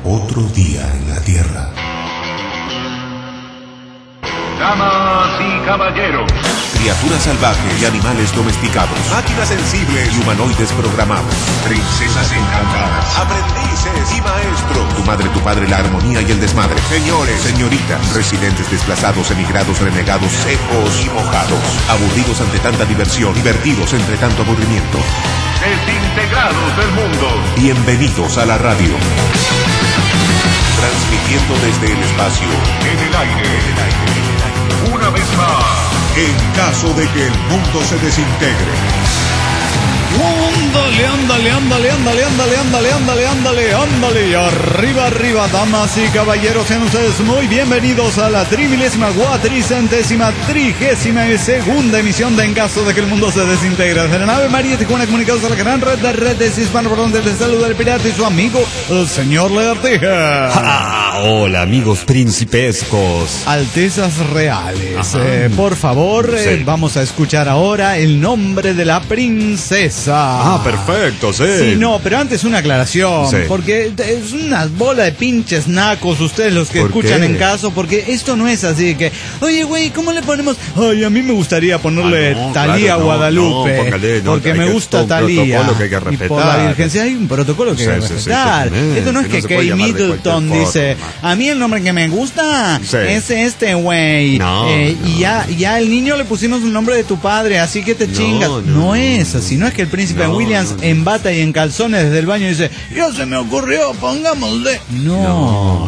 Otro día en la Tierra. Damas y caballeros, Criaturas salvajes y animales domesticados. Máquinas sensibles y humanoides programados. princesas encantadas, Aprendices y maestros. Tu madre, tu padre, la armonía y el desmadre. Señores, señoritas, residentes desplazados, emigrados, renegados, secos y mojados. Aburridos ante tanta diversión, divertidos entre tanto aburrimiento. desintegrados del mundo. Bienvenidos a la radio. Transmitiendo desde el espacio. En el aire, una vez más. En caso de que el mundo se desintegre. Ándale. Arriba, damas y caballeros, sean ustedes muy bienvenidos a la 34.332ª emisión de En caso de que el mundo se desintegre. De la nave María Tijuana, comunicados a la gran red de redes hispano, por donde les saluda el pirata y su amigo, el señor Lagartija. Hola, amigos principescos. Altezas reales. Por favor, Sí. vamos a escuchar ahora el nombre de la princesa. Perfecto, sí. Sí, no, pero antes una aclaración, Sí. porque es una bola de pinches nacos ustedes los que ¿Por escuchan qué? En caso, porque esto no es así que, oye, güey, ¿cómo le ponemos? Ay, a mí me gustaría ponerle no, Talía claro, no, Guadalupe, no, póngale, no, porque hay me que- gusta un Talía. protocolo que hay que Y por la respetar. Virgencita hay un protocolo que hay que Sí, sí, sí, respetar. totalmente, Esto no es que que no se puede Kate llamar de Middleton cualquier dice, forma. a mí el nombre que me gusta Sí. es este, güey. No, Y ya el niño le pusimos el nombre de tu padre, así que te chingas. No es así, no es que el príncipe No, Williams no. en bata y en calzones desde el baño dice, ya se me ocurrió, pongámosle. No.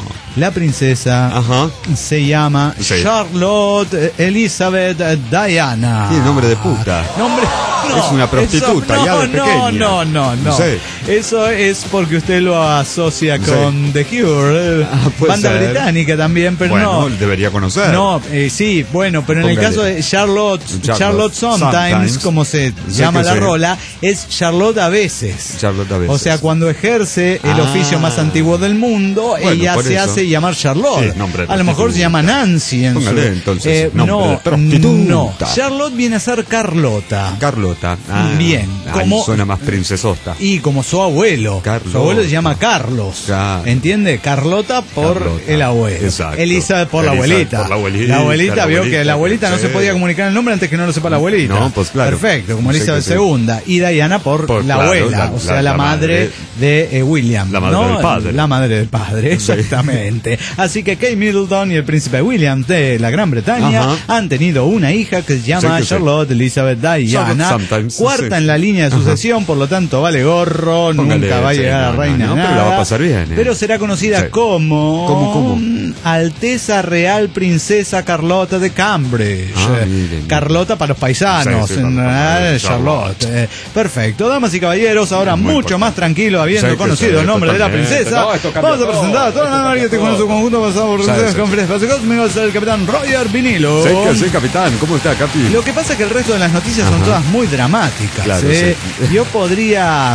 La princesa Ajá. se llama Sí. Charlotte Elizabeth Diana. Tiene nombre de puta. Nombre. No, Es una prostituta, eso- ya de pequeña. No. No sé. Eso es porque usted lo asocia Sí. con The Cure, puede banda ser. británica también, pero Bueno, no. debería conocer. No, sí, bueno, pero en el Póngale. caso de Charlotte Charlotte Sometimes, como se Sí, llama que la sí. rola, es Charlotte a veces. Charlotte a veces. O sea, cuando ejerce el oficio más antiguo del mundo, Bueno, ella por se eso. hace llamar Charlotte. Sí, nombre de A lo mejor se llama Nancy en Póngale, su... entonces, nombre de prostituta. no. Charlotte viene a ser Carlota. Carlota. Bien, Ay, como- suena más princesota. Y como su abuelo. Carlota. Su abuelo se llama Carlos. Claro. ¿Entiende? Carlota por Carlota. el abuelo. Exacto. Elizabeth por la Elizabeth abuelita. por la abuelita, La abuelita la vio abuelita, que la abuelita no sí. se podía comunicar el nombre antes que no lo sepa la abuelita. No, pues claro. Perfecto, como Sí, Elizabeth que sí. II. Y Diana por la claro, abuela, o sea, la madre de William. La madre ¿no? del padre. La madre del padre, exactamente. Así que Kate Middleton y el príncipe William de la Gran Bretaña Ajá. han tenido una hija que se llama Sí, que sí. Charlotte Elizabeth Diana. Charlotte Sometimes, Cuarta sí. en la línea de sucesión, por lo tanto vale gorro, Póngale, nunca va a sí, llegar a no, reina no, nada. pero la va a pasar bien, Pero será conocida Sí. como ¿Cómo? Alteza Real Princesa Carlota de Cambridge. Miren. Carlota para los paisanos, Sí, sí, para los Charlotte. Perfecto, damas y caballeros, ahora Muy mucho importante. más tranquilo, habiendo Sí, que conocido sí, el nombre de la totalmente. princesa. No, esto cambia Vamos a presentar a todo, toda la esto nave cambia con su todo. conjunto pasado por Sí, sí. conferencias cósmicos, el capitán Roger Vinilo. Sí, que sí, capitán. ¿Cómo está, Capi? Lo que pasa es que el resto de las noticias son Ajá. todas muy dramáticas. Claro, ¿eh? sí. Yo podría,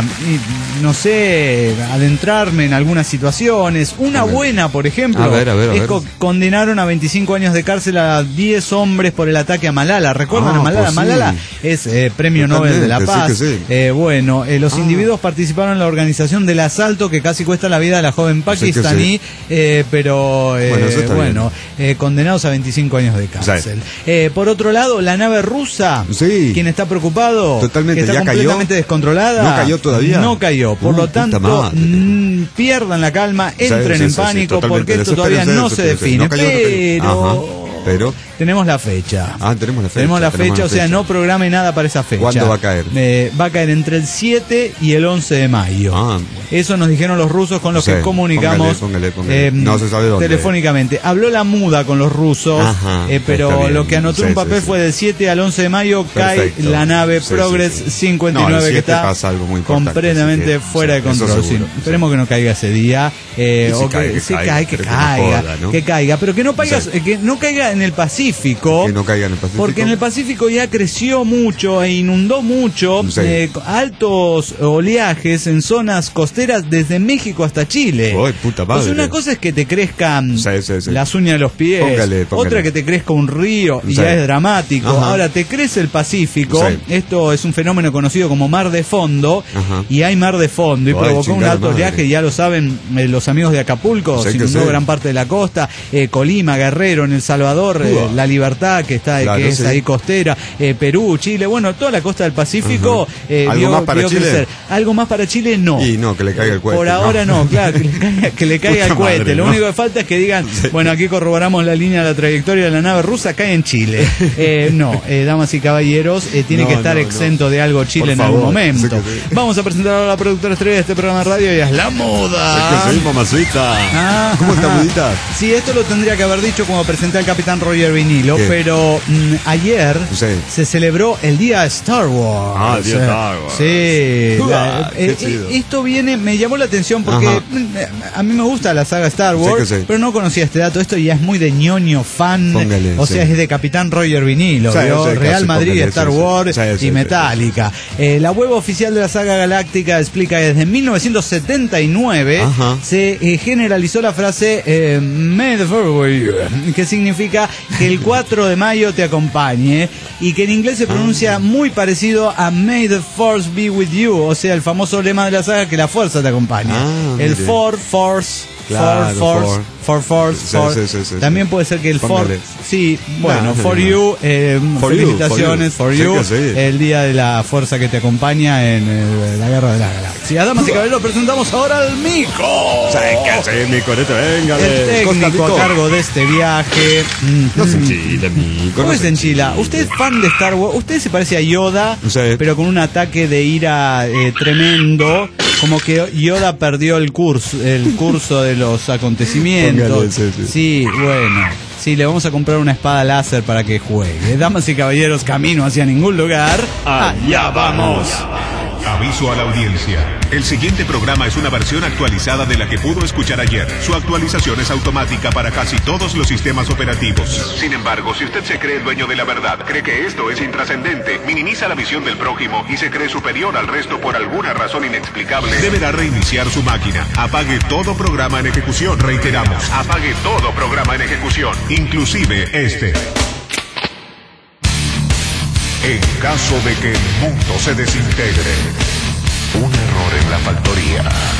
no sé, adentrarme en algunas situaciones. Una A ver. buena, por ejemplo, A ver, es ver. condenaron a 25 años de cárcel a 10 hombres por el ataque a Malala. ¿Recuerdan a Malala? pues sí. Malala es Premio Nobel de la Totalmente, Paz. sí que sí. Bueno, los individuos participaron en la organización del asalto que casi cuesta la vida a la joven pakistaní, pero Bueno, eso está condenados a 25 años de cárcel. Por otro lado, la nave rusa, Sí. quien está preocupado, Totalmente, que está ¿ya cayó? completamente descontrolada. ¿No cayó todavía? No cayó. Por lo Puta tanto, madre. pierdan la calma, entren Sí, en sí, sí, pánico, totalmente. porque esto todavía no se Desespérense. define. No cayó, no cayó. Ajá. Pero tenemos la fecha. tenemos la fecha. Tenemos la fecha, la o sea, fecha. no programe nada para esa fecha. ¿Cuándo va a caer? Va a caer entre el 7 y el 11 de mayo. Ah. Eso nos dijeron los rusos con los Sí, que comunicamos póngale. No se sabe dónde. telefónicamente. Habló la muda con los rusos, Ajá, pero está bien. lo que anotó Sí, un papel sí. fue del 7 al 11 de mayo cae Perfecto. la nave Sí, Progress sí, sí. 59 No, el que 7 está pasa algo muy importante, completamente así que, fuera de sí, eso control. seguro, Sí. sí. Esperemos que no caiga ese día. si O cae, que sí, caiga, que pero que no caiga, joda, ¿no? que caiga, pero que no caiga, Sí. que no caiga en el Pacífico. Que no caiga en el Pacífico. Porque en el Pacífico ya creció mucho e inundó mucho, altos oleajes en zonas costeras desde México hasta Chile. ¡Uy, puta madre! Pues una cosa es que te crezcan las uñas de los pies, póngale. Otra que te crezca un río y ya es dramático. Ajá. Ahora te crece el Pacífico, esto es un fenómeno conocido como mar de fondo, y hay mar de fondo y provocó un alto oleaje, ya lo saben los amigos de Acapulco, se inundó gran parte de la costa, Colima, Guerrero, en El Salvador, La Libertad, que está que es ahí costera, Perú, Chile, bueno, toda la costa del Pacífico. ¿Algo más para Chile? Crecer. ¿Algo más para Chile? No. Y no, que le caiga el cohete. Por ahora no, claro, que le caiga el cohete. Madre, lo único que falta es que digan, bueno, aquí corroboramos la línea de la trayectoria de la nave rusa, cae en Chile. No, damas y caballeros, tiene que estar exento de algo Chile en algún momento. Vamos a presentar a la productora estrella de este programa de radio, y es La Muda. Es que soy mamacita. ¿Cómo está, Mudita? Sí, esto lo tendría que haber dicho cuando presenté al Capitán Roger Vinilo, pero ayer se celebró el día de Star Wars. Ah, el día de Star Wars. Sí. Esto me llamó la atención porque a mí me gusta la saga Star Wars, pero no conocía este dato. Esto ya es muy de ñoño fan. Póngale, o sea, es de Capitán Roger Vinilo. Real Madrid, Star Wars y Metallica. La web oficial de la saga galáctica explica que desde 1979 se generalizó la frase May the Force be with you, que significa que el 4 de mayo te acompañe, y que en inglés se pronuncia muy parecido a May the Force be with you, o sea, el famoso lema de la saga, que la fuerza te acompañe. El Force. Claro, Force. También puede ser que el For. Sí, bueno, for you. Felicitaciones, for you. El día de la fuerza que te acompaña en la guerra de la galaxia. Damas y caballeros, presentamos ahora al Mico. Mico, venga. El técnico a cargo de este viaje. No se enchila, Mico. ¿Cómo se enchila? Usted es fan de Star Wars. Usted se parece a Yoda, pero con un ataque de ira tremendo. Como que Yoda perdió el curso de los acontecimientos. Sí, bueno. Sí, le vamos a comprar una espada láser para que juegue. Damas y caballeros, camino hacia ningún lugar. ¡Allá vamos! Aviso a la audiencia. El siguiente programa es una versión actualizada de la que pudo escuchar ayer. Su actualización es automática para casi todos los sistemas operativos. Sin embargo, si usted se cree dueño de la verdad, cree que esto es intrascendente, minimiza la visión del prójimo y se cree superior al resto por alguna razón inexplicable, deberá reiniciar su máquina. Apague todo programa en ejecución. Reiteramos, apague todo programa en ejecución, inclusive este. En caso de que el mundo se desintegre, un error en la factoría.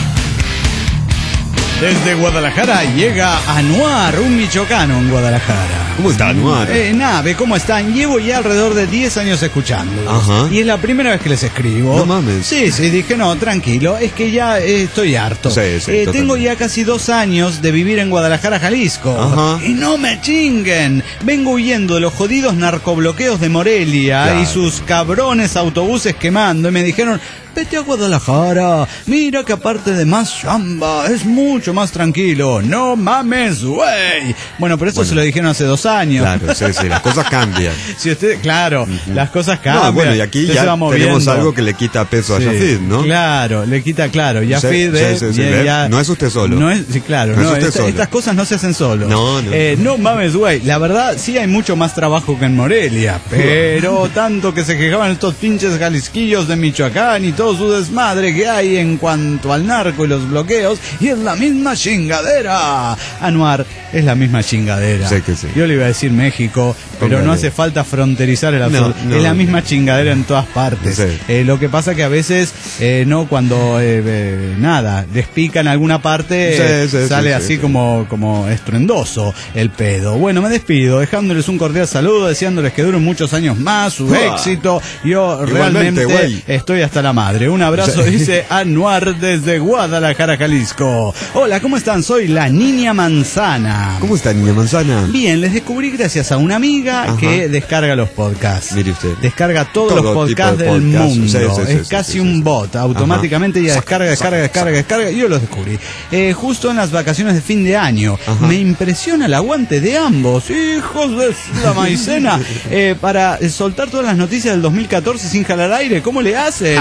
Desde Guadalajara llega Anuar, un michoacano en Guadalajara. ¿Cómo está, Anuar? Nave, ¿cómo están? Llevo ya alrededor de 10 años escuchándolos. Y es la primera vez que les escribo. No mames. Sí, dije, no, tranquilo, es que ya estoy harto. Tengo ya casi 2 años de vivir en Guadalajara, Jalisco. Y no me chinguen. Vengo huyendo de los jodidos narcobloqueos de Morelia y sus cabrones autobuses quemando. Y me dijeron, vete a Guadalajara, mira que aparte de más chamba, es mucho más tranquilo. No mames, güey. Bueno, pero eso se lo dijeron hace 2 años. Claro, las cosas cambian. Si usted, las cosas cambian. Bueno, y aquí ya tenemos algo que le quita peso a Yafid, ¿no? Claro, le quita, Yafid. No es usted solo. No es, estas cosas no se hacen solo. No mames, güey. La verdad, sí hay mucho más trabajo que en Morelia, pero tanto que se quejaban estos pinches jalisquillos de Michoacán y todo su desmadre que hay en cuanto al narco y los bloqueos, y es la misma chingadera. Anuar, es la misma chingadera. Yo le iba a decir México, pero no hace falta fronterizar el asunto. Es la misma chingadera en todas partes. Lo que pasa que a veces cuando despican alguna parte, sale así como estruendoso el pedo. Bueno, me despido dejándoles un cordial saludo, deseándoles que duren muchos años más, su éxito. Yo realmente estoy hasta la madre. Un abrazo, dice Anuar desde Guadalajara, Jalisco. Hola, ¿cómo están? Soy la Niña Manzana. ¿Cómo está, Niña Manzana? Bien, les descubrí gracias a una amiga que descarga los podcasts. Mire usted. Descarga todos los podcasts del mundo. Es casi un bot. Automáticamente ella descarga. Y yo los descubrí. Justo en las vacaciones de fin de año. Me impresiona el aguante de ambos, hijos de la maicena, para soltar todas las noticias del 2014 sin jalar aire. ¿Cómo le hacen?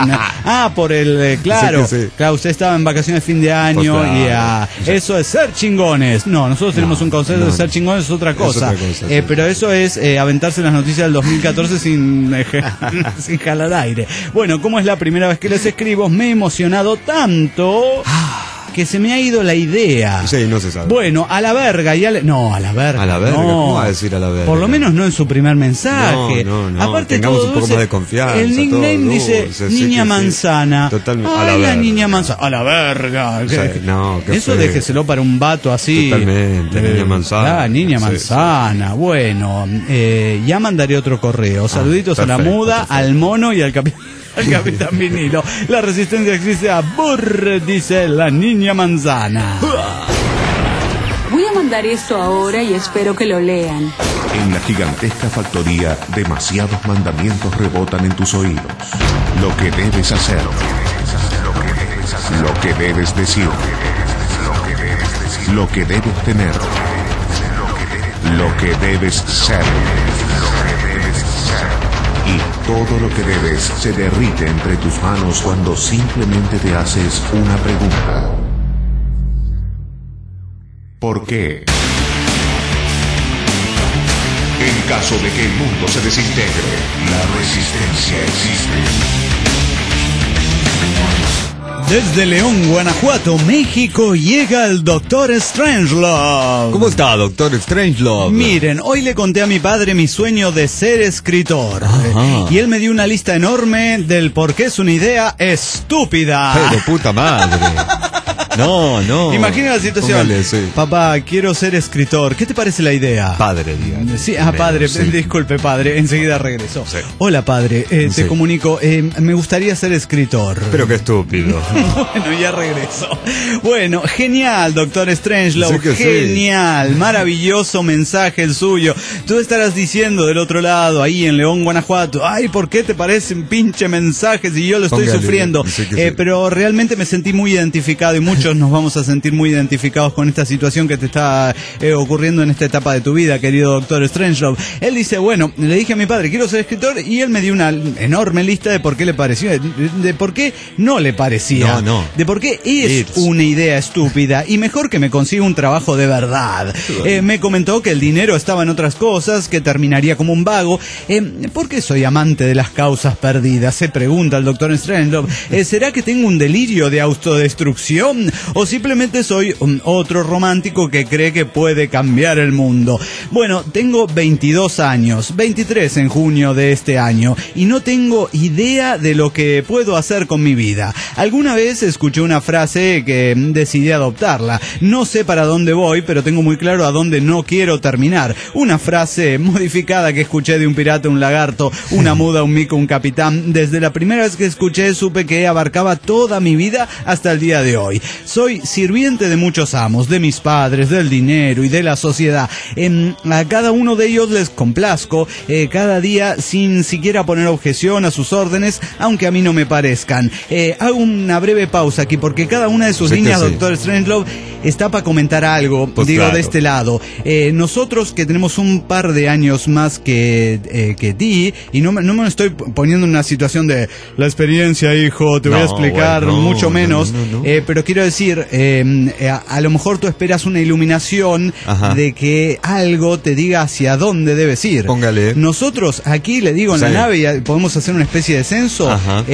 por el, claro, claro, usted estaba en vacaciones de fin de año eso es ser chingones. No, nosotros tenemos un concepto de ser chingones, es otra cosa. Pero eso es aventarse las noticias del 2014 sin jalar aire. Bueno, como es la primera vez que les escribo, me he emocionado tanto que se me ha ido la idea. Sí, no se sabe. Bueno, a la verga. No, a la verga. ¿A la verga? No. ¿Cómo va a decir a la verga? Por lo menos no en su primer mensaje. No. Aparte, tengamos todo un poco más de confianza. El nickname dice niña manzana. Totalmente. A la verga. Niña manzana. A la verga. O sea, eso déjeselo para un vato así. Totalmente. Niña manzana. Niña manzana. Bueno, ya mandaré otro correo. Saluditos a la muda, al mono y al capitán. El Capitán Vinilo. La resistencia existe a burr, dice la niña manzana. Voy a mandar esto ahora y espero que lo lean. En la gigantesca factoría, demasiados mandamientos rebotan en tus oídos. Lo que debes hacer, lo que debes decir, lo que debes tener, lo que debes ser. Y todo lo que debes se derrite entre tus manos cuando simplemente te haces una pregunta. ¿Por qué? En caso de que el mundo se desintegre, la resistencia existe. Desde León, Guanajuato, México, llega el Dr. Strangelove. ¿Cómo está, Dr. Strangelove? Miren, hoy le conté a mi padre mi sueño de ser escritor. Y él me dio una lista enorme del por qué es una idea estúpida. Pero puta madre. No. Imagina la situación. Póngale, sí. Papá, quiero ser escritor. ¿Qué te parece la idea? Padre, digamos. Sí, padre. Sí. Disculpe, padre. Enseguida regreso. Sí. Hola, padre. Te comunico. Me gustaría ser escritor. Pero qué estúpido. Bueno, ya regreso. Bueno, genial, Dr. Strangelove. Genial. Sí. Maravilloso mensaje el suyo. Tú estarás diciendo del otro lado, ahí en León, Guanajuato, ay, ¿por qué te parecen pinche mensajes y yo lo estoy sufriendo? Sí. Pero realmente me sentí muy identificado y muchos nos vamos a sentir muy identificados con esta situación que te está ocurriendo en esta etapa de tu vida, querido Dr. Strangelove. Él dice, bueno, le dije a mi padre, quiero ser escritor, y él me dio una enorme lista de por qué le parecía, de por qué no le parecía, de por qué es una idea estúpida, y mejor que me consiga un trabajo de verdad. Me comentó que el dinero estaba en otras cosas, que terminaría como un vago. ¿Por qué soy amante de las causas perdidas? Se pregunta el Dr. Strangelove. ¿Será que tengo un delirio de autodestrucción? ¿O simplemente soy otro romántico que cree que puede cambiar el mundo? Bueno, tengo 22 años, 23 en junio de este año, y no tengo idea de lo que puedo hacer con mi vida. Alguna vez escuché una frase que decidí adoptarla. No sé para dónde voy, pero tengo muy claro a dónde no quiero terminar. Una frase modificada que escuché de un pirata, un lagarto, una muda, un mico, un capitán. Desde la primera vez que escuché supe que abarcaba toda mi vida hasta el día de hoy. Soy sirviente de muchos amos, de mis padres, del dinero y de la sociedad. A cada uno de ellos les complazco cada día sin siquiera poner objeción a sus órdenes, aunque a mí no me parezcan. Hago una breve pausa aquí porque cada una de sus líneas, Dr. Strangelove, está para comentar algo, pues digo, claro, de este lado. Nosotros que tenemos un par de años más que ti, y no me estoy poniendo en una situación de la experiencia, hijo, te voy a explicar, mucho menos, pero quiero decir, a lo mejor tú esperas una iluminación de que algo te diga hacia dónde debes ir. Póngale. Nosotros aquí, le digo, en la nave podemos hacer una especie de censo,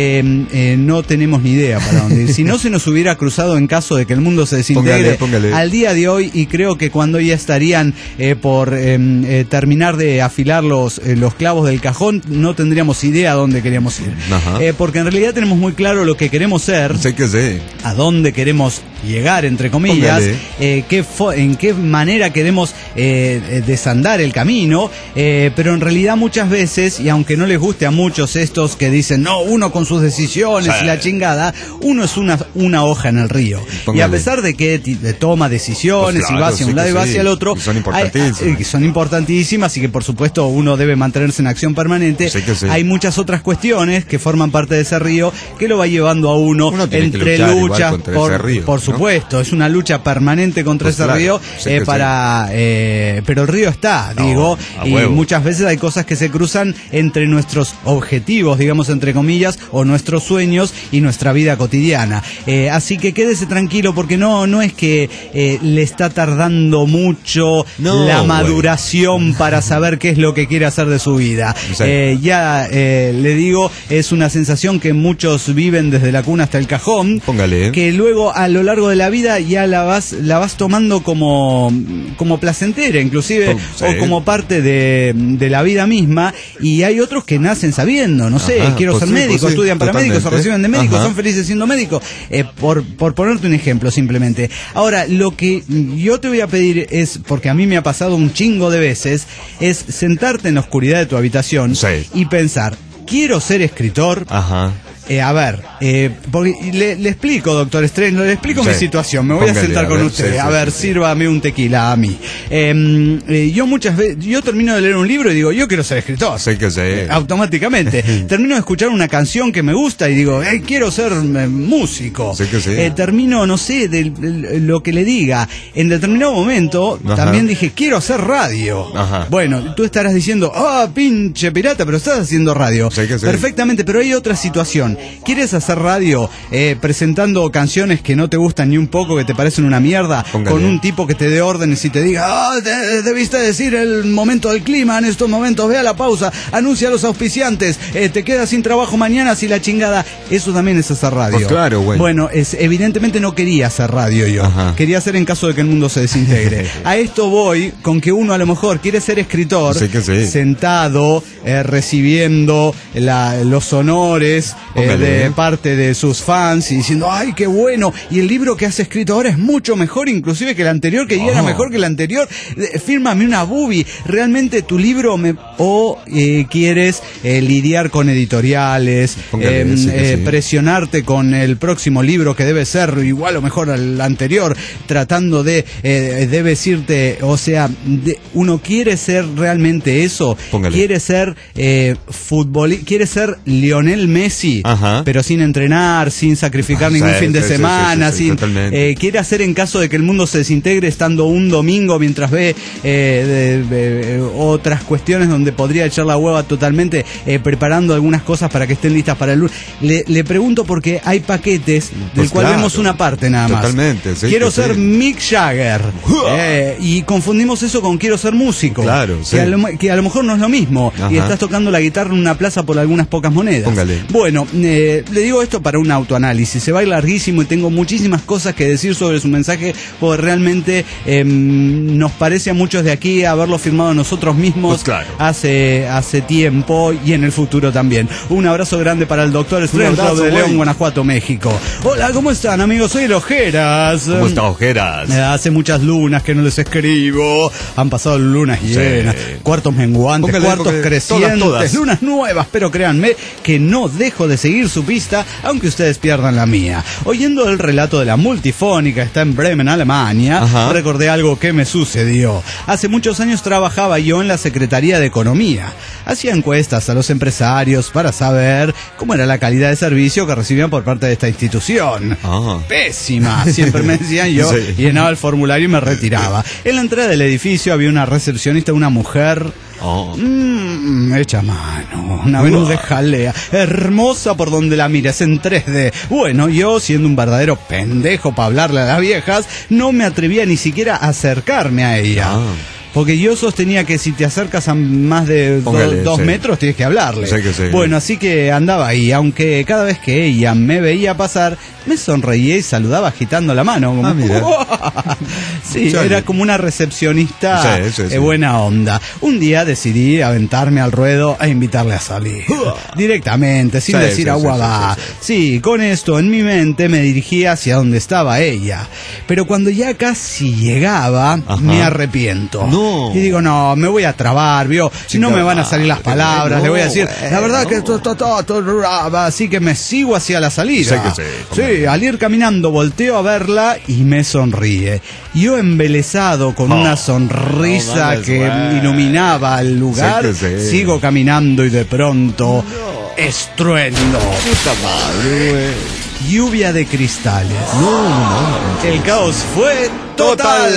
no tenemos ni idea para dónde ir. Si no se nos hubiera cruzado en caso de que el mundo se desintegre, póngale. Al día de hoy, y creo que cuando ya estarían por terminar de afilar los clavos del cajón, no tendríamos idea a dónde queríamos ir. Porque en realidad tenemos muy claro lo que queremos ser, a dónde queremos llegar, entre comillas, en qué manera queremos desandar el camino, pero en realidad muchas veces, y aunque no les guste a muchos estos que dicen, no, uno con sus decisiones y la chingada, uno es una hoja en el río. Póngale. Y a pesar de que toma decisiones, pues claro, y va hacia un lado y va hacia el otro, y son importantísimas, y que por supuesto uno debe mantenerse en acción permanente, hay muchas otras cuestiones que forman parte de ese río que lo va llevando a uno entre luchas, por supuesto, es una lucha permanente contra ese río, pero el río está, y muchas veces hay cosas que se cruzan entre nuestros objetivos, digamos entre comillas, o nuestros sueños y nuestra vida cotidiana. Así que quédese tranquilo, porque no es que le está tardando mucho la maduración para saber qué es lo que quiere hacer de su vida. Le digo, es una sensación que muchos viven desde la cuna hasta el cajón. Póngale. Que luego a lo largo de la vida ya la vas tomando como placentera, inclusive, o como parte de la vida misma. Y hay otros que nacen sabiendo, no sé, quiero ser médico, estudian para médicos, se reciben de médicos, son felices siendo médicos, por ponerte un ejemplo simplemente. Ahora, lo que yo te voy a pedir es, porque a mí me ha pasado un chingo de veces, es sentarte en la oscuridad de tu habitación y pensar, quiero ser escritor. Porque le explico, doctor Strange, le explico mi situación. Me voy a sentar con usted. Sírvame un tequila a mí. Yo muchas veces, yo termino de leer un libro y digo, yo quiero ser escritor. Automáticamente. Termino de escuchar una canción que me gusta y digo, quiero ser músico. Termino, no sé, de lo que le diga. En determinado momento, también dije, quiero hacer radio. Bueno, tú estarás diciendo, pinche pirata, pero estás haciendo radio. Perfectamente, pero hay otra situación. ¿Quieres hacer radio presentando canciones que no te gustan ni un poco, que te parecen una mierda, con un tipo que te dé órdenes y te diga, debiste decir el momento del clima en estos momentos, ve a la pausa, anuncia a los auspiciantes, te quedas sin trabajo mañana, si la chingada? Eso también es hacer radio. Bueno, evidentemente no quería hacer radio yo. Quería hacer en caso de que el mundo se desintegre. A esto voy con que uno a lo mejor quiere ser escritor, sentado, recibiendo los honores de parte de sus fans y diciendo, ¡ay, qué bueno! Y el libro que has escrito ahora es mucho mejor inclusive que el anterior, que ya era mejor que el anterior. Fírmame una boobie. Realmente tu libro quieres lidiar con editoriales, presionarte con el próximo libro que debe ser igual o mejor al anterior, tratando de decirte, o sea, uno quiere ser realmente eso. Quiere ser quiere ser Lionel Messi, pero sin entrenar, sin sacrificar ningún fin de semana, quiere hacer en caso de que el mundo se desintegre estando un domingo mientras ve otras cuestiones donde podría echar la hueva totalmente, preparando algunas cosas para que estén listas para el lunes. Le pregunto porque hay paquetes del cual vemos una parte nada más. Quiero ser Mick Jagger, y confundimos eso con quiero ser músico, que a lo mejor no es lo mismo, y estás tocando la guitarra en una plaza por algunas pocas monedas. Bueno, le digo esto para un autoanálisis. Se va a ir larguísimo y tengo muchísimas cosas que decir sobre su mensaje, porque realmente nos parece a muchos de aquí haberlo firmado nosotros mismos hace tiempo y en el futuro también. Un abrazo grande para el doctor Strange de León, Guanajuato, México. Hola, ¿cómo están, amigos? Soy el Ojeras. ¿Cómo está, Ojeras? Hace muchas lunas que no les escribo. Han pasado lunas llenas, cuartos menguantes, cuartos crecientes, todas. Lunas nuevas, pero créanme que no dejo de seguir su pista, aunque ustedes pierdan la mía. Oyendo el relato de la Multifónica, está en Bremen, Alemania, recordé algo que me sucedió. Hace muchos años trabajaba yo en la Secretaría de Economía. Hacía encuestas a los empresarios para saber cómo era la calidad de servicio que recibían por parte de esta institución. Pésima, siempre me decían. Yo llenaba el formulario y me retiraba. En la entrada del edificio había una recepcionista, una mujer hecha mano, una Venus de jalea, hermosa por donde la mires, en 3D. Bueno, yo, siendo un verdadero pendejo para hablarle a las viejas, no me atrevía ni siquiera a acercarme a ella. Porque yo sostenía que si te acercas a más de 2 metros tienes que hablarle. Bueno, así que andaba ahí, aunque cada vez que ella me veía pasar, me sonreía y saludaba agitando la mano. Como, era como una recepcionista buena onda. Un día decidí aventarme al ruedo e invitarle a salir. Directamente, sin decir aguada. Con esto en mi mente me dirigí hacia donde estaba ella. Pero cuando ya casi llegaba, me arrepiento. Y digo, no, me voy a trabar, no me van a salir las palabras, le voy a decir, la verdad que esto así que me sigo hacia la salida. Al ir caminando volteo a verla y me sonríe. Yo embelesado con una sonrisa que iluminaba el lugar, sigo caminando y de pronto estruendo. Puta madre, güey. lluvia de cristales. No. El caos fue total.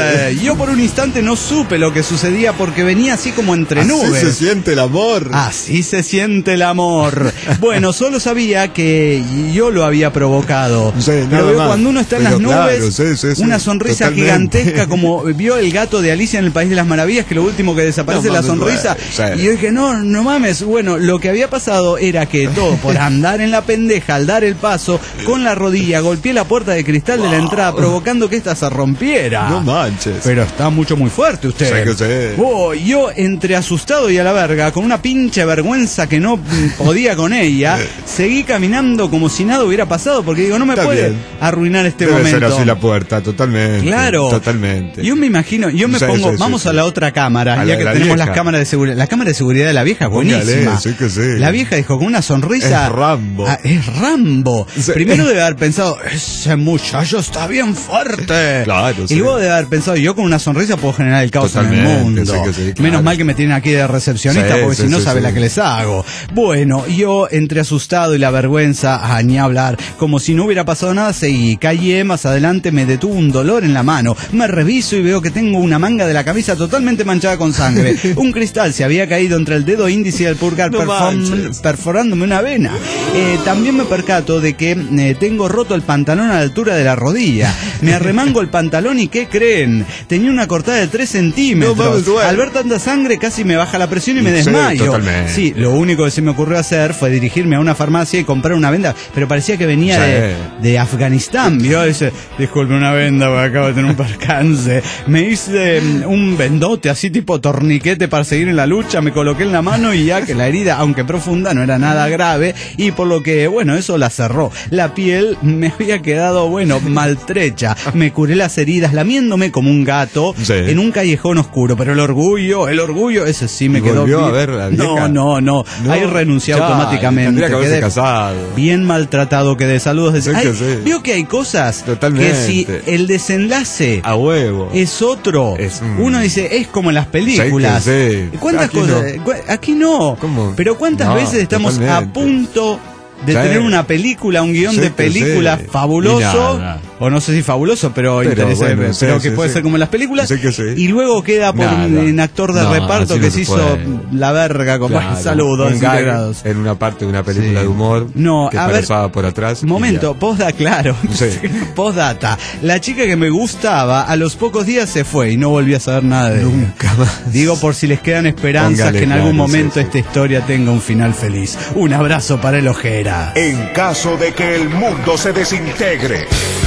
Yo por un instante no supe lo que sucedía porque venía así como entre nubes. Así se siente el amor. Así se siente el amor. Bueno, solo sabía que yo lo había provocado. Sí, pero veo más. cuando uno está en las nubes, sí, una sonrisa totalmente gigantesca, como vio el gato de Alicia en el País de las Maravillas, que lo último que desaparece es la sonrisa. Y yo dije, no mames. Bueno, lo que había pasado era que todo por andar en la pendeja, al dar el paso, con la rodilla, golpeé la puerta de cristal de la entrada, provocando que esta se rompiera. No manches. Pero está mucho muy fuerte usted. Sí. Yo entre asustado y a la verga, con una pinche vergüenza que no podía con ella, seguí caminando como si nada hubiera pasado, porque digo, no me puede arruinar este momento. Debe ser así la puerta, totalmente. Claro. Totalmente. Yo me imagino, yo me pongo, vamos a la otra cámara, ya que tenemos las cámaras de seguridad. La cámara de seguridad de la vieja es buenísima. La vieja dijo con una sonrisa. Es Rambo. Es Rambo. Sí. Primero debe haber pensado, ese muchacho está bien fuerte. Claro, y luego debe haber pensado, yo con una sonrisa puedo generar el caos en el mundo. Claro. Menos mal que me tienen aquí de recepcionista, porque si no sabe la que les hago. Bueno, yo entre asustado y la vergüenza, ni hablar, como si no hubiera pasado nada, seguí. Callé, más adelante me detuvo un dolor en la mano. Me reviso y veo que tengo una manga de la camisa totalmente manchada con sangre. Un cristal se había caído entre el dedo índice y el pulgar, perforándome una vena. También me percato de que tengo roto el pantalón a la altura de la rodilla. Me arremango el pantalón y ¿qué creen? Tenía una cortada de 3 centímetros. Al ver tanta sangre casi me baja la presión y me desmayo. Sí, lo único que se me ocurrió hacer fue dirigirme a una farmacia y comprar una venda, pero parecía que venía de Afganistán. ¿Vio? Dice, disculpe, una venda porque acabo de tener un percance. Me hice un vendote así tipo torniquete para seguir en la lucha, me coloqué en la mano y ya que la herida, aunque profunda, no era nada grave, y por lo que, bueno, eso la cerró. La piel me había quedado, maltrecha. Me curé las heridas lamiéndome como un gato en un callejón oscuro, pero el orgullo, ese sí me quedó bien. A ver la vieja. No. Ahí renuncié automáticamente. Quedé casado. Bien maltratado quedé. Saludos de veo que hay cosas que si el desenlace a huevo es otro, uno dice, es como en las películas. ¿Cuántas aquí cosas? No. Aquí no. ¿Cómo? Pero ¿cuántas veces estamos a punto de tener una película, un guión de película fabuloso, o no sé si fabuloso, pero interesante, pero que puede ser como en las películas, y luego queda por un actor de reparto que se hizo la verga, con saludos integrados. En una parte de una película de humor, que pasaba por atrás. Momento, postdata, claro. Postdata. La chica que me gustaba, a los pocos días se fue y no volví a saber nada de ella. Nunca más. Digo por si les quedan esperanzas que en algún momento esta historia tenga un final feliz. Un abrazo para el Ojera. En caso de que el mundo se desintegre.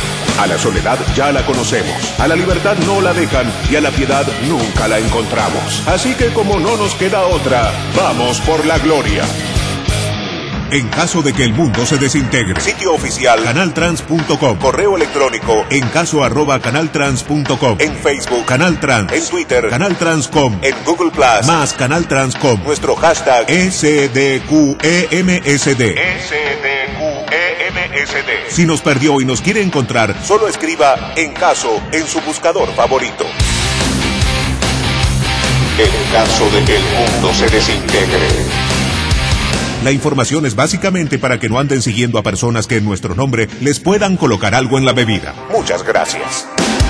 A la soledad ya la conocemos, a la libertad no la dejan y a la piedad nunca la encontramos. Así que como no nos queda otra, vamos por la gloria. En caso de que el mundo se desintegre. Sitio oficial canaltrans.com. Correo electrónico encaso@canaltrans.com. En Facebook Canal Trans. En Twitter Canal Transcom. En Google Plus más Canal Transcom. Nuestro hashtag SDQEMSD. Si nos perdió y nos quiere encontrar, solo escriba En Caso en su buscador favorito. En caso de que el mundo se desintegre. La información es básicamente para que no anden siguiendo a personas que en nuestro nombre les puedan colocar algo en la bebida. Muchas gracias.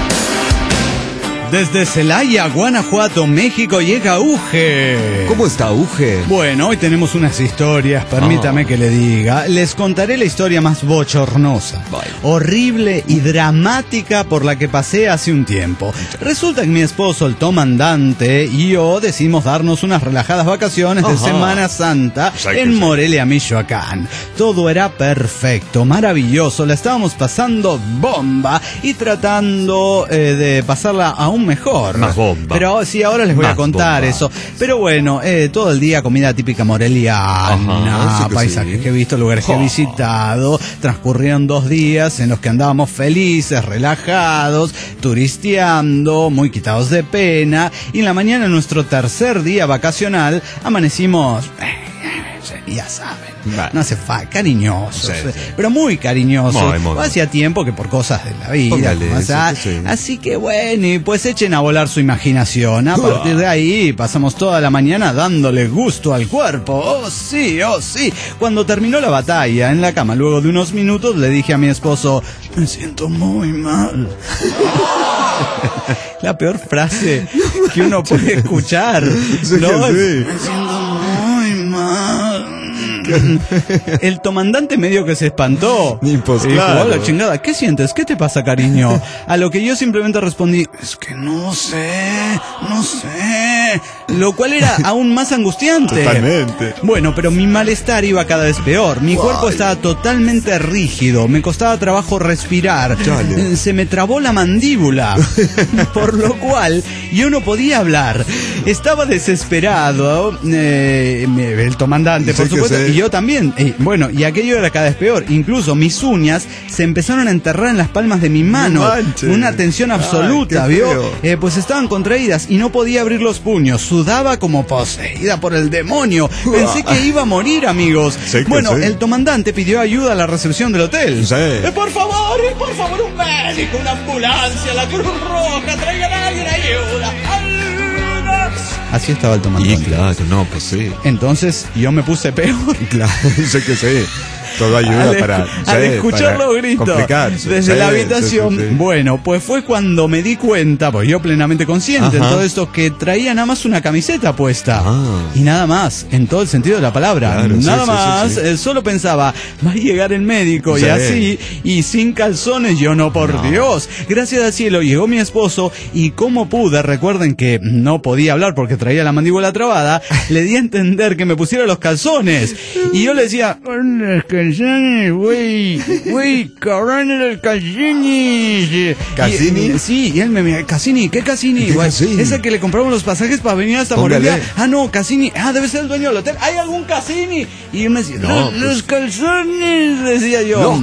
Desde Celaya, Guanajuato, México, llega Uge. ¿Cómo está Uge? Bueno, hoy tenemos unas historias, permítame que le diga. Les contaré la historia más bochornosa, horrible y dramática por la que pasé hace un tiempo. Resulta que mi esposo, el comandante, y yo decidimos darnos unas relajadas vacaciones de Semana Santa en Morelia, Michoacán. Todo era perfecto, maravilloso, la estábamos pasando bomba y tratando de pasarla aún mejor. Más bomba. Pero sí, ahora les voy a contar eso. Pero bueno, todo el día comida típica moreliana, paisajes que he visto, lugares que he visitado. Transcurrieron 2 días en los que andábamos felices, relajados, turisteando, muy quitados de pena. Y en la mañana, en nuestro tercer día vacacional, amanecimos ya saben. No hace falta, cariñosos, pero muy cariñosos. Hacía tiempo que por cosas de la vida. Así que bueno, y pues echen a volar su imaginación. A partir de ahí pasamos toda la mañana dándole gusto al cuerpo. Oh sí. Cuando terminó la batalla en la cama, luego de unos minutos, le dije a mi esposo: me siento muy mal. La peor frase que uno puede escuchar. Me siento muy mal. El comandante medio que se espantó. Pues, dijo: hola, chingada, ¿qué sientes? ¿Qué te pasa, cariño? A lo que yo simplemente respondí: es que no sé. Lo cual era aún más angustiante. Totalmente. Bueno, pero mi malestar iba cada vez peor. Mi cuerpo estaba totalmente rígido. Me costaba trabajo respirar. Se me trabó la mandíbula. Por lo cual yo no podía hablar. Estaba desesperado. El comandante, por supuesto, y yo también. Bueno, y aquello era cada vez peor. Incluso mis uñas se empezaron a enterrar en las palmas de mi mano. Una tensión absoluta, ¿vio? Pues estaban contraídas y no podía abrir los puños. Sudaba como poseída por el demonio. Pensé que iba a morir, amigos. El comandante pidió ayuda a la recepción del hotel. Por favor, un médico, una ambulancia, la Cruz Roja, traigan a alguien ayuda. Así estaba el comandante. Y claro, no, pues sí. Entonces yo me puse peor. Claro, sé que sí. Todo ayuda al escuchar los gritos desde la habitación. Bueno, pues fue cuando me di cuenta, pues yo plenamente consciente en todo esto, que traía nada más una camiseta puesta. Y nada más, en todo el sentido de la palabra. Nada más. Solo pensaba: va a llegar el médico y así, y sin calzones. Yo no, por Dios. Gracias al cielo llegó mi esposo y como pude, recuerden que no podía hablar porque traía la mandíbula trabada, le di a entender que me pusiera los calzones. Y yo le decía: güey, cabrón, el Cassini. ¿Cassini? Sí, y él me mira: Cassini, ¿qué Cassini? Ese que le compramos los pasajes para venir hasta Morelia. No, Cassini. Debe ser el dueño del hotel. ¿Hay algún Cassini? Y él me decía: los calzones, decía yo.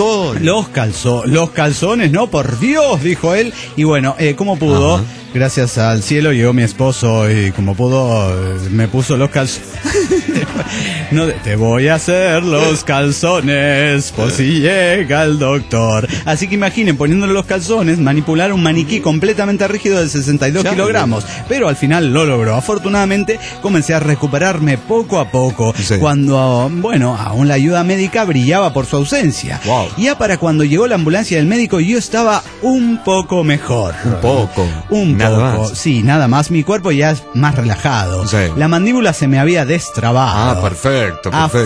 Los calzones, no, por Dios, dijo él. Y bueno, ¿cómo pudo? Gracias al cielo llegó mi esposo y como pudo me puso los calzones. No, te voy a hacer los calzones por si llega el doctor. Así que imaginen, poniéndole los calzones, manipular un maniquí completamente rígido de 62 kilogramos. Pero al final lo logró. Afortunadamente comencé a recuperarme poco a poco. Cuando, aún la ayuda médica brillaba por su ausencia. Ya para cuando llegó la ambulancia del médico yo estaba un poco mejor. Nada más. Sí, nada más. Mi cuerpo ya es más relajado. La mandíbula se me había destrabado. Perfecto.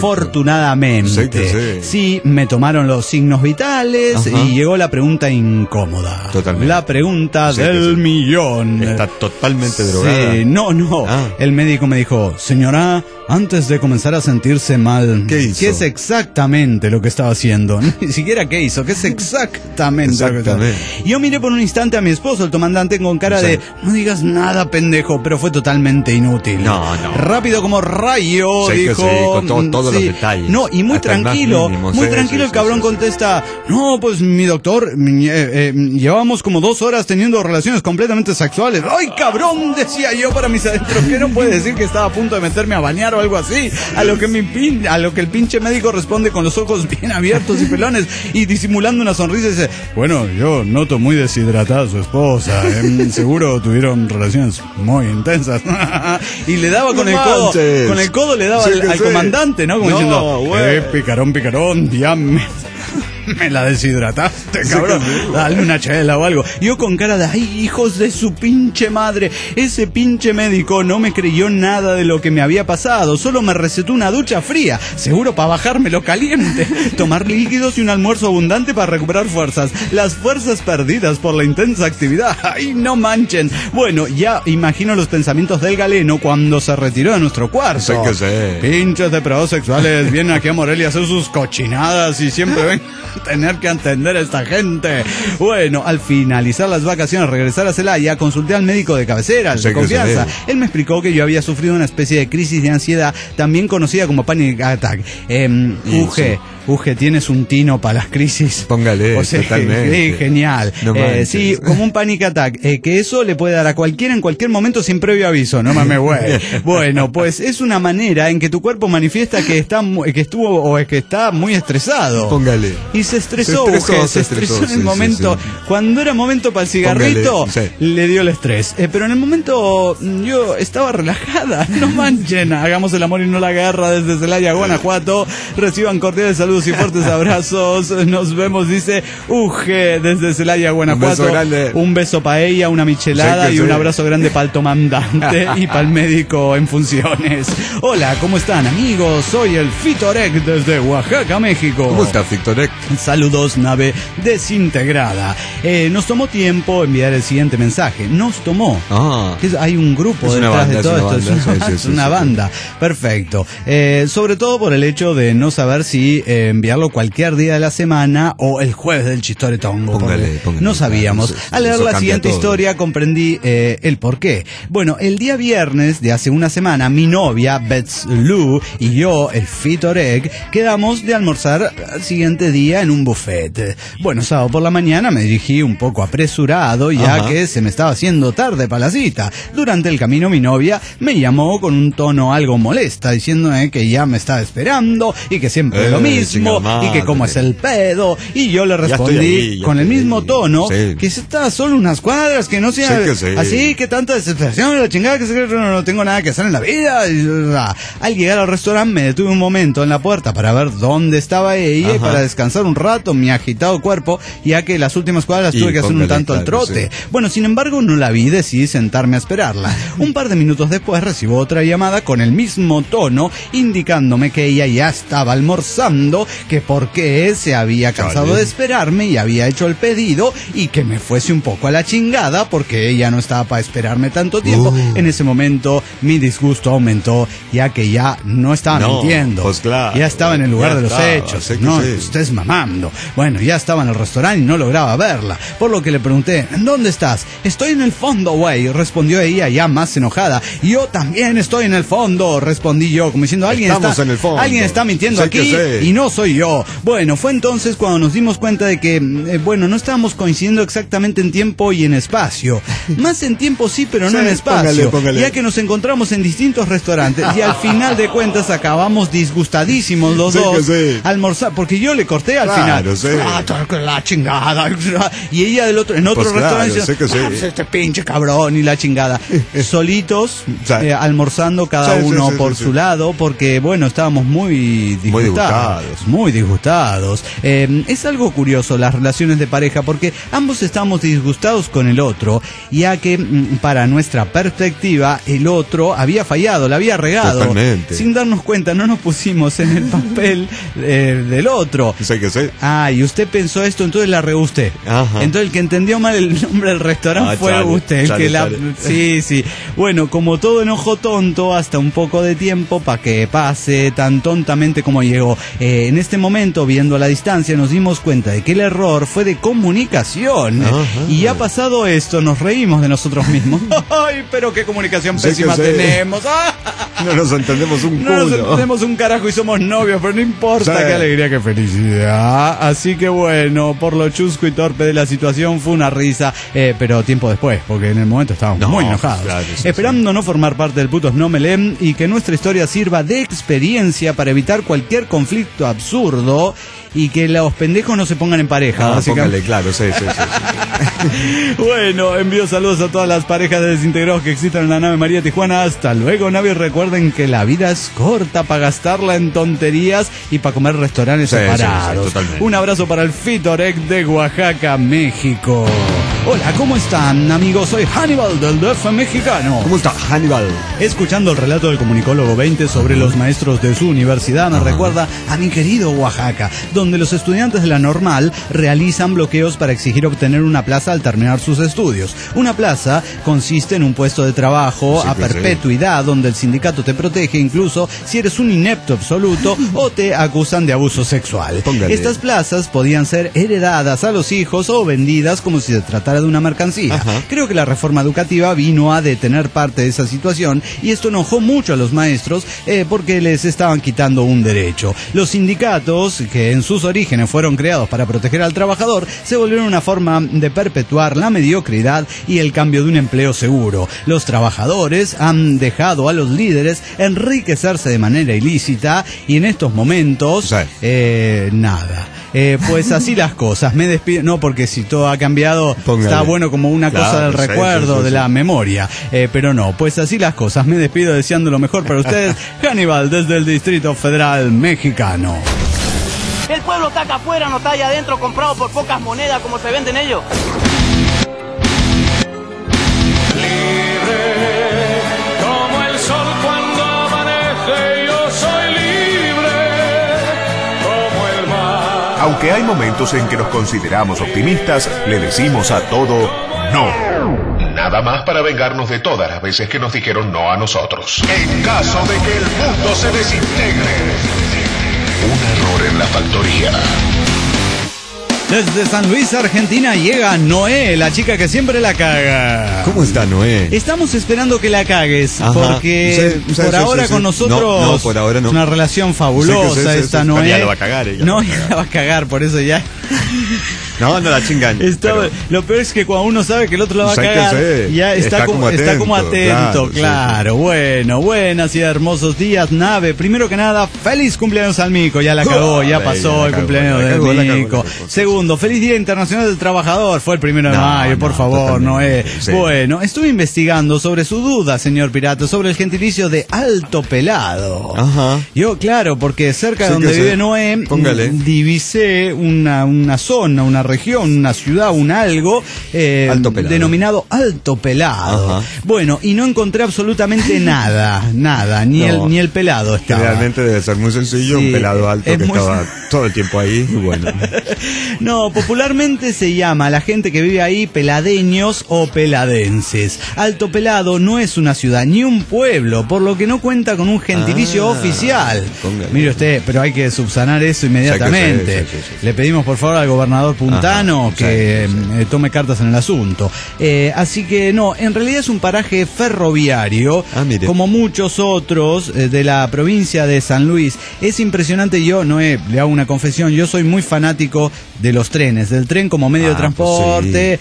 Afortunadamente. Sí, me tomaron los signos vitales y llegó la pregunta incómoda. Totalmente. La pregunta del millón. Está totalmente drogada. No. El médico me dijo: señora, antes de comenzar a sentirse mal, ¿qué hizo? ¿Qué es exactamente lo que estaba haciendo? Ni siquiera qué hizo, ¿qué es exactamente lo que estaba haciendo? Yo miré por un instante a mi esposo, el comandante, con cara de: no digas nada, pendejo, pero fue totalmente inútil. No. Rápido como rayo, dijo. Con todos los detalles. No, y muy tranquilo, el cabrón contesta: no, pues mi doctor, llevamos como 2 horas teniendo relaciones completamente sexuales. ¡Ay, cabrón! Decía yo para mis adentros, ¿qué no puede decir que estaba a punto de meterme a bañar o algo así? A lo que el pinche médico responde con los ojos bien abiertos y pelones y disimulando una sonrisa y dice: bueno, yo noto muy deshidratada a su esposa, seguro tuvieron relaciones muy intensas. Y le daba con el codo le daba al comandante, ¿no? Como diciendo: picarón, ya me la deshidrataste, cabrón. Dale una chela o algo. Yo con cara de: ay, hijos de su pinche madre. Ese pinche médico no me creyó nada de lo que me había pasado. Solo me recetó una ducha fría, seguro para bajarme lo caliente. Tomar líquidos y un almuerzo abundante para recuperar fuerzas. Las fuerzas perdidas por la intensa actividad. Ay, no manchen. Bueno, ya imagino los pensamientos del galeno cuando se retiró de nuestro cuarto. Sí. Pinches depravados sexuales vienen aquí a Morelia a hacer sus cochinadas y siempre ven tener que atender a esta gente. Bueno, al finalizar las vacaciones, regresar a Celaya, consulté al médico de cabecera, de confianza. Él me explicó que yo había sufrido una especie de crisis de ansiedad, también conocida como panic attack. Uge, tienes un tino para las crisis. Póngale, o sea, totalmente. Sí, genial. No sí, como un panic attack, que eso le puede dar a cualquiera en cualquier momento sin previo aviso. No mames, güey. Bueno, pues es una manera en que tu cuerpo manifiesta que está muy estresado. Póngale. Y se estresó en el momento. Sí. Cuando era momento para el cigarrito, le dio el estrés. Pero en el momento yo estaba relajada. No manchen, hagamos el amor y no la guerra desde Celaya, Guanajuato. Reciban cordiales saludos y fuertes abrazos. Nos vemos, dice Uge, desde Celaya, Guanajuato. Un beso para ella, una michelada y un abrazo grande para el comandante y para el médico en funciones. Hola, ¿cómo están, amigos? Soy el Fitorek desde Oaxaca, México. ¿Cómo está, Fitorek? Saludos, nave desintegrada. Nos tomó tiempo enviar el siguiente mensaje. Nos tomó. Hay un grupo detrás de todo esto. Es una banda. Perfecto. Sobre todo por el hecho de no saber si enviarlo cualquier día de la semana o el jueves del Chistoretongo. Póngale, no sabíamos. Claro, al leer la siguiente historia comprendí el porqué. Bueno, el día viernes de hace una semana, mi novia, Bets Lou, y yo, el Fitorek, quedamos de almorzar al siguiente día en un buffet. Bueno, sábado por la mañana me dirigí un poco apresurado, ya que se me estaba haciendo tarde para la cita. Durante el camino mi novia me llamó con un tono algo molesta, diciéndome que ya me estaba esperando y que siempre lo mismo y que cómo es el pedo. Y yo le respondí con el mismo tono que está solo unas cuadras, que no sea así, que tanta desesperación, la chingada, que no tengo nada que hacer en la vida. Al llegar al restaurante me detuve un momento en la puerta para ver dónde estaba ella y para descansar un rato mi agitado cuerpo, ya que las últimas cuadras tuve que hacer un tanto al trote. Bueno, sin embargo no la vi, decidí sentarme a esperarla. Un par de minutos después recibo otra llamada con el mismo tono, indicándome que ella ya estaba almorzando, que porque se había cansado de esperarme y había hecho el pedido y que me fuese un poco a la chingada porque ella no estaba para esperarme tanto tiempo. En ese momento mi disgusto aumentó, ya que ya no estaba mintiendo. Pues claro, ya estaba en el lugar de los hechos. No, estés mamando. Bueno, ya estaba en el restaurante y no lograba verla, por lo que le pregunté, ¿dónde estás? Estoy en el fondo, güey, respondió ella ya más enojada. Yo también estoy en el fondo, respondí yo, como diciendo, alguien está mintiendo aquí y no soy yo. Bueno, fue entonces cuando nos dimos cuenta de que, no estábamos coincidiendo exactamente en tiempo y en espacio. Más en tiempo sí, pero no en espacio. Póngale. Ya que nos encontramos en distintos restaurantes y al final de cuentas acabamos disgustadísimos los dos. Almorzar, porque yo le corté al final. La chingada. Y ella del otro, en otro restaurante, este pinche cabrón y la chingada. Solitos, almorzando cada uno por su lado, porque estábamos muy disgustados. Es algo curioso las relaciones de pareja, porque ambos estamos disgustados con el otro, ya que para nuestra perspectiva el otro había fallado, la había regado. Totalmente. Sin darnos cuenta no nos pusimos en el papel del otro. Y usted pensó esto, entonces la regó usted. Entonces el que entendió mal el nombre del restaurante fue usted. Sí. Bueno, como todo enojo tonto, hasta un poco de tiempo para que pase tan tontamente como llegó. En este momento, viendo a la distancia, nos dimos cuenta de que el error fue de comunicación. Y ya pasado esto, nos reímos de nosotros mismos. ¡Ay, pero qué comunicación pésima tenemos! No nos entendemos un culo. No nos entendemos un carajo y somos novios, pero no importa, qué alegría, qué felicidad. Así que por lo chusco y torpe de la situación fue una risa, pero tiempo después, porque en el momento estábamos muy enojados. Esperando no formar parte del Putos No Me Leen y que nuestra historia sirva de experiencia para evitar cualquier conflicto absurdo y que los pendejos no se pongan en pareja. Póngale, claro, sí. Envío saludos a todas las parejas de desintegrados que existen en la nave María Tijuana. Hasta luego, nave. Recuerden que la vida es corta para gastarla en tonterías y para comer restaurantes separados. Un abrazo para el Fitorek de Oaxaca, México. Hola, ¿cómo están, amigos? Soy Hannibal del DF mexicano. ¿Cómo está, Hannibal? Escuchando el relato del comunicólogo 20 sobre los maestros de su universidad, me recuerda a mi querido Oaxaca, donde los estudiantes de la normal realizan bloqueos para exigir obtener una plaza al terminar sus estudios. Una plaza consiste en un puesto de trabajo a perpetuidad donde el sindicato te protege incluso si eres un inepto absoluto o te acusan de abuso sexual. Estas plazas podían ser heredadas a los hijos o vendidas como si se tratara de una mercancía. Creo que la reforma educativa vino a detener parte de esa situación y esto enojó mucho a los maestros porque les estaban quitando un derecho. Los sindicatos, que en sus orígenes fueron creados para proteger al trabajador, se volvieron una forma de perpetuar la mediocridad y el cambio de un empleo seguro. Los trabajadores han dejado a los líderes enriquecerse de manera ilícita y en estos momentos nada. Pues así las cosas. Me despido, no porque si todo ha cambiado está bueno como una cosa del recuerdo, de la memoria, pero no, pues así las cosas. Me despido deseando lo mejor para ustedes. Hannibal desde el Distrito Federal Mexicano. El pueblo está acá afuera, no está allá adentro, comprado por pocas monedas como se venden ellos. Aunque hay momentos en que nos consideramos optimistas, le decimos a todo no. Nada más para vengarnos de todas las veces que nos dijeron no a nosotros. En caso de que el mundo se desintegre. Un error en la factoría. Desde San Luis, Argentina, llega Noé, la chica que siempre la caga. ¿Cómo está Noé? Estamos esperando que la cagues, porque por ahora con nosotros no, por ahora no. Es una relación fabulosa esta Noé. Ya lo va a cagar ella. No, ya la va a cagar, por eso ya... No la chingan. Lo peor es que cuando uno sabe que el otro la va a cagar, ya está como atento, claro. Bueno, buenas y hermosos días, nave. Primero que nada, feliz cumpleaños al Mico. Ya la cagó, ya pasó el cumpleaños del Mico. Segundo, feliz Día Internacional del Trabajador. Fue el 1 de mayo, por favor, Noé. Bueno, estuve investigando sobre su duda, señor pirata, sobre el gentilicio de alto pelado. Yo, claro, porque cerca de donde vive Noé, divisé una zona, una región, una ciudad, un algo denominado Alto Pelado. Bueno, y no encontré absolutamente nada, ni el pelado estaba. Realmente debe ser muy sencillo, un pelado alto que estaba todo el tiempo ahí, bueno. No, popularmente se llama a la gente que vive ahí peladeños o peladenses. Alto Pelado no es una ciudad ni un pueblo, por lo que no cuenta con un gentilicio oficial. Mire usted, pero hay que subsanar eso inmediatamente. Le pedimos por favor al gobernador Puntano que tome cartas en el asunto. Así que no, en realidad es un paraje ferroviario, como muchos otros de la provincia de San Luis. Es impresionante, yo le hago una confesión, yo soy muy fanático de los trenes, del tren como medio de transporte,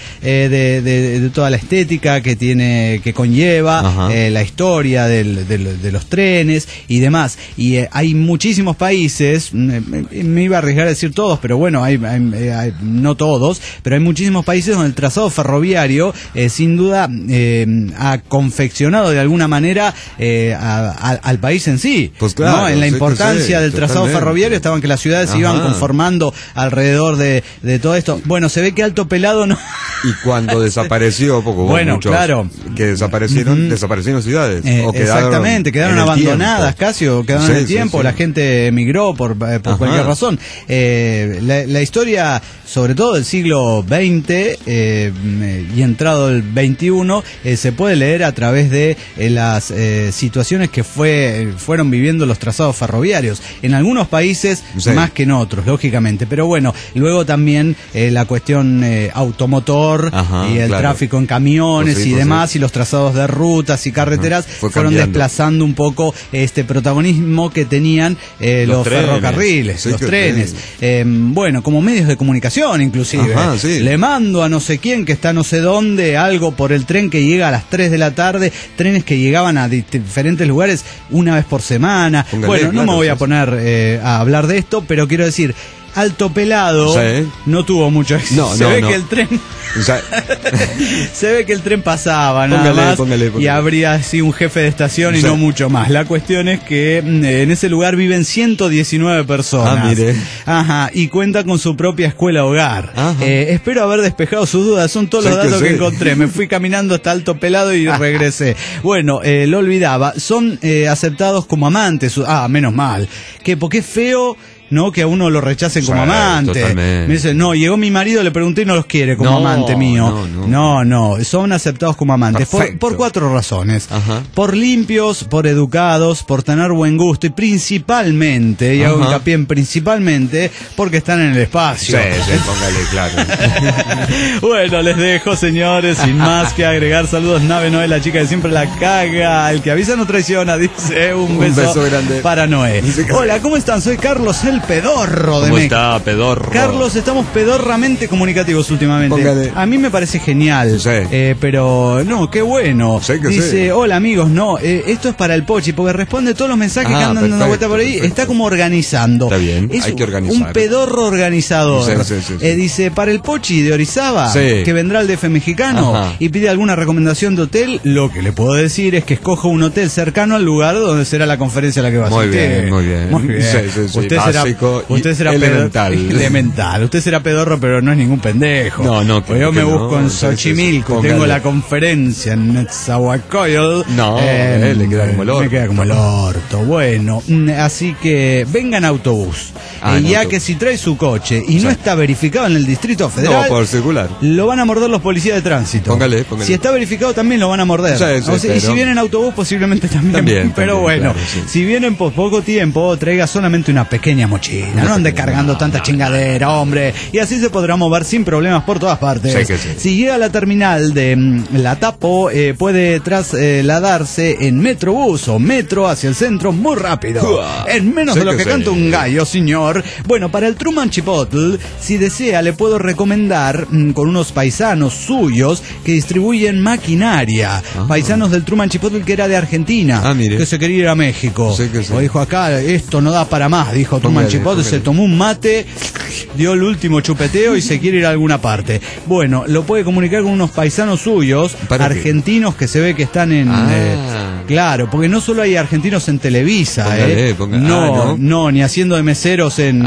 de toda la estética que conlleva, la historia de los trenes y demás. Y hay muchísimos países, me iba a arriesgar a decir todos, pero bueno, hay no todos, pero hay muchísimos países donde el trazado ferroviario sin duda ha confeccionado de alguna manera al país en sí. Pues claro, ¿no? En la importancia del trazado ferroviario estaban que las ciudades se iban conformando alrededor de todo esto. Bueno, se ve que Alto Pelado no... Y cuando desapareció, claro, que desaparecieron ciudades. Exactamente, quedaron abandonadas casi, o quedaron en el tiempo, la gente emigró por cualquier razón. La historia, sobre todo del siglo XX y entrado el XXI, se puede leer a través de las situaciones que fueron viviendo los trazados ferroviarios. En algunos países más que en otros, lógicamente. Pero bueno, luego también la cuestión automotor y el tráfico en camiones y demás, y los trazados de rutas y carreteras fueron desplazando un poco este protagonismo que tenían los ferrocarriles, los trenes. Bueno, como medios de comunicación inclusive. Le mando a no sé quién que está no sé dónde algo por el tren que llega a las 3 de la tarde, trenes que llegaban a diferentes lugares una vez por semana. Bueno, no me voy a poner a hablar de esto, pero quiero decir, Alto Pelado no tuvo mucho éxito. Se ve que el tren se ve que el tren pasaba nada más y habría así un jefe de estación y no mucho más. La cuestión es que en ese lugar viven 119 personas. Y cuenta con su propia escuela hogar. Espero haber despejado sus dudas. Son todos los datos que encontré. Me fui caminando hasta Alto Pelado y regresé. Bueno, lo olvidaba. Son aceptados como amantes. Menos mal. Porque es feo. no que a uno lo rechacen como amante. Totalmente. Me dice, no, llegó mi marido, le pregunté y no los quiere como amante mío. No, son aceptados como amantes por 4 razones. Por limpios, por educados, por tener buen gusto y principalmente, y hago hincapié en principalmente, porque están en el espacio. Sí, póngale claro. Bueno, les dejo, señores, sin más que agregar. Saludos, Nave Noé, la chica que siempre la caga. El que avisa no traiciona, dice. Un beso grande para Noé. Hola, ¿cómo están? Soy Carlos, el pedorro de ¿Cómo está, pedorro? Carlos, estamos pedorramente comunicativos últimamente. Póngale. A mí me parece genial. Pero, no, qué bueno. Dice, hola amigos, no, esto es para el Pochi, porque responde todos los mensajes que andan dando vuelta por ahí. Está como organizando. Está bien, hay que organizar. Un pedorro organizador. Dice, para el Pochi de Orizaba, que vendrá al DF mexicano y pide alguna recomendación de hotel, lo que le puedo decir es que escoja un hotel cercano al lugar donde será la conferencia a la que va a asistir. Muy bien. Usted será elemental. Usted será pedorro, pero no es ningún pendejo. Pues yo me busco en Xochimilco, tengo la conferencia en Netzahualcóyotl. Le queda como el orto. Me queda como el orto. Bueno, así que venga en autobús. Ya que si trae su coche y no está verificado en el Distrito Federal, por circular, lo van a morder los policías de tránsito. Póngale. Si está verificado también lo van a morder. Y si viene en autobús posiblemente también. Pero bueno, claro, si vienen por poco tiempo, traiga solamente una pequeña mochila. No ande cargando tanta chingadera, hombre. Y así se podrá mover sin problemas por todas partes. Si llega a la terminal de La Tapo, puede trasladarse en Metrobús o metro hacia el centro muy rápido. En menos de lo que canta un gallo, señor. Bueno, para el Truman Chipotle, si desea, le puedo recomendar con unos paisanos suyos que distribuyen maquinaria. Paisanos del Truman Chipotle que era de Argentina, que se quería ir a México. O dijo, acá esto no da para más, dijo Truman Chipotle, se tomó un mate, dio el último chupeteo y se quiere ir a alguna parte. Bueno, lo puede comunicar con unos paisanos suyos, argentinos que se ve que están en... claro, porque no solo hay argentinos en Televisa, no, ni haciendo de meseros en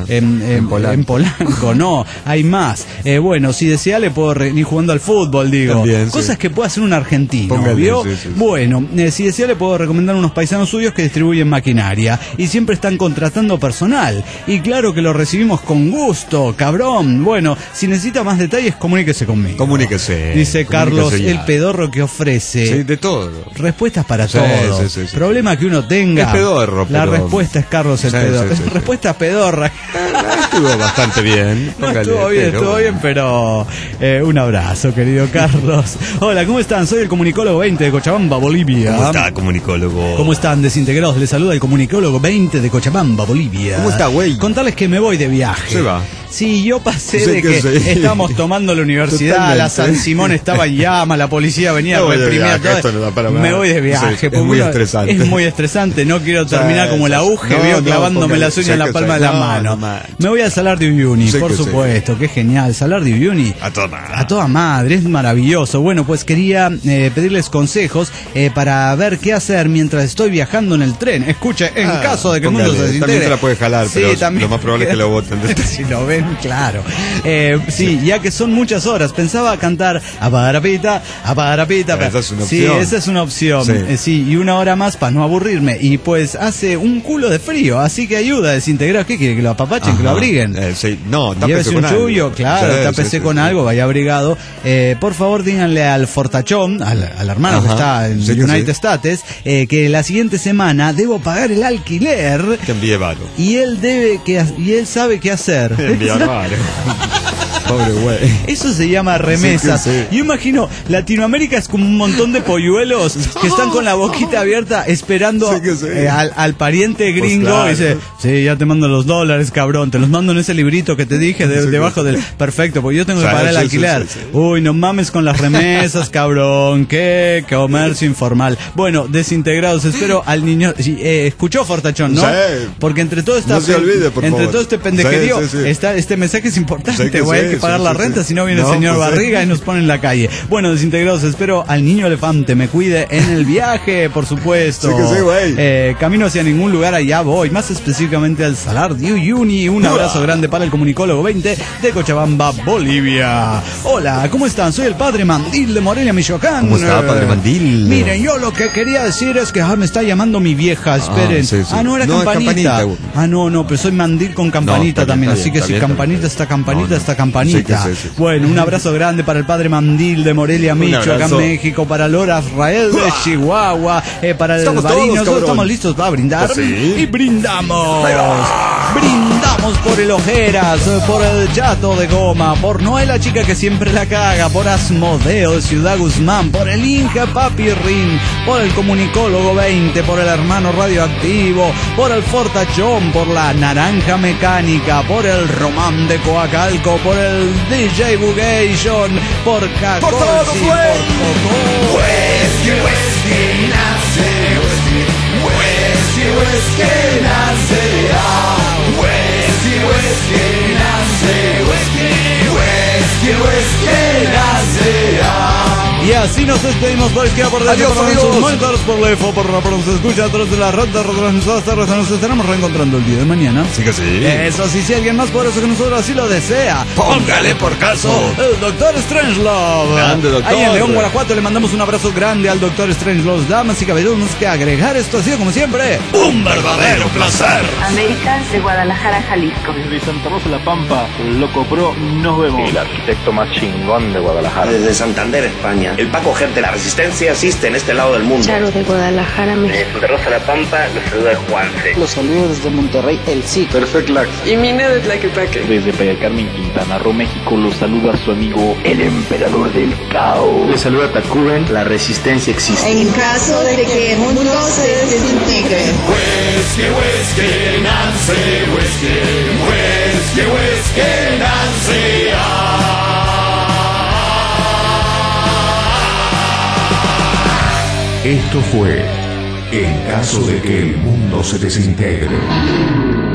Polanco, no, hay más. Bueno, si desea le puedo ni jugando al fútbol, digo. También, cosas que puede hacer un argentino, ¿vio? Bueno, si desea le puedo recomendar unos paisanos suyos que distribuyen maquinaria y siempre están contratando personal. Y claro que lo recibimos con gusto, cabrón. Bueno, si necesita más detalles, comuníquese conmigo. Comuníquese. Dice Carlos, el pedorro que ofrece. De todo. Respuestas para todo. Problema que uno tenga. Es pedorro, la respuesta es Carlos el pedorro. Respuesta pedorra. Estuvo bastante bien. Estuvo bien, pero un abrazo, querido Carlos. Hola, ¿cómo están? Soy el comunicólogo 20 de Cochabamba, Bolivia. ¿Cómo está, comunicólogo? ¿Cómo están, desintegrados? Les saluda el comunicólogo 20 de Cochabamba, Bolivia. ¿Cómo está, güey? Contarles que me voy de viaje. Se va. Sí, yo pasé de que estábamos tomando la universidad, totalmente. La San Simón estaba en llama, la policía venía a reprimir todo. Me voy de viaje. Es muy estresante. Es muy estresante, no quiero terminar como la UGE, clavándome las uñas en la palma de la mano. Me voy al Salar de Uyuni, por supuesto, qué genial. Salar de Uyuni. A toda madre, es maravilloso. Bueno, pues quería pedirles consejos para ver qué hacer mientras estoy viajando en el tren. Escuche, en caso de que el mundo se desintegre. También se la puede jalar, pero lo más probable es que lo voten. Si lo ven, claro. Sí, ya que son muchas horas. Pensaba cantar Apagarapita. Esa es una opción. Sí, esa es una opción. Sí, y una hora más para no aburrirme. Y pues hace un culo de frío, así que ayuda a desintegrar. ¿Qué quiere? ¿Que lo apapachen? ¿Que lo abriguen? No, llévese un chullo, claro, tápese con algo, vaya abrigado. Por favor, díganle al fortachón, al hermano que está en United States, que la siguiente semana debo pagar el alquiler. Que envíe varo. Y él sabe qué hacer. Pobre güey. Eso se llama remesas. Yo imagino, Latinoamérica es como un montón de polluelos que están con la boquita abierta esperando al pariente gringo. Pues claro. Y dice, ya te mando los dólares, cabrón. Te los mando en ese librito que te dije debajo del... Perfecto, porque yo tengo que pagar el alquiler. Uy, no mames con las remesas, cabrón. Qué comercio informal. Bueno, desintegrados, espero al niño... escuchó Fortachón, ¿no? Porque entre todo no se olvide, por favor. Entre todo este pendejerío, este mensaje es importante, güey. que pagar la renta, si no viene el señor Barriga y nos pone en la calle. Bueno, desintegrados, espero al niño elefante me cuide en el viaje, por supuesto. Sí que sí, güey. Camino hacia ningún lugar, allá voy, más específicamente al Salar de Uyuni. Un abrazo grande para el Comunicólogo 20 de Cochabamba, Bolivia. Hola, ¿cómo están? Soy el padre Mandil de Morelia, Michoacán. ¿Cómo está, padre Mandil? Miren, yo lo que quería decir es que me está llamando mi vieja, esperen. No, era campanita. No, pero soy Mandil con campanita también, así que si campanita está campanita, está campanita. Sí. Bueno, un abrazo grande para el padre Mandil de Morelia, Michoacán, México, para Lora Israel de Chihuahua, para el Barín. Nosotros estamos listos para brindar y brindamos. Brindamos por el Ojeras, por el Chato de Goma, por Noela Chica que siempre la caga, por Asmodeo de Ciudad Guzmán, por el Inja Papi Rin, por el Comunicólogo 20, por el Hermano Radioactivo, por el Fortachón, por la Naranja Mecánica, por el Román de Coacalco, por el DJ Bugation, por Cacosi, por Coco. Whisky nace, whisky nace, whisky nace. Y así nos despedimos por izquierda, por derecha, por sus monitores, por Lefo, por nos escucha a través de la red de retransmisoras tardes. Nos estaremos reencontrando el día de mañana. Sí que sí. Eso sí, si alguien más poderoso que nosotros así lo desea, póngale por caso. El Doctor Strangelove. Grande, doctor. Ahí en León, Guanajuato, le mandamos un abrazo grande al Doctor Strangelove. Damas y caballeros, no que agregar, esto ha sido como siempre un verdadero placer. América de Guadalajara, Jalisco. Desde Santa Rosa La Pampa, Loco Pro, nos vemos. El arquitecto más chingón de Guadalajara. Desde Santander, España. El Paco Gerte, la resistencia existe en este lado del mundo. Charo de Guadalajara, México. De Santa Rosa La Pampa, los saluda el Juanse. Los saludos desde Monterrey, el sí. Perfect Lax. Y Mina de Tlaquepaque. Desde Playa del Carmen, Quintana Roo, México, los saluda su amigo el Emperador del Caos. Les saluda Tacuben, la resistencia existe. En caso de que el mundo se desintegre. Whisky, Nancy, whisky, Nancy. Esto fue En caso de que el mundo se desintegre.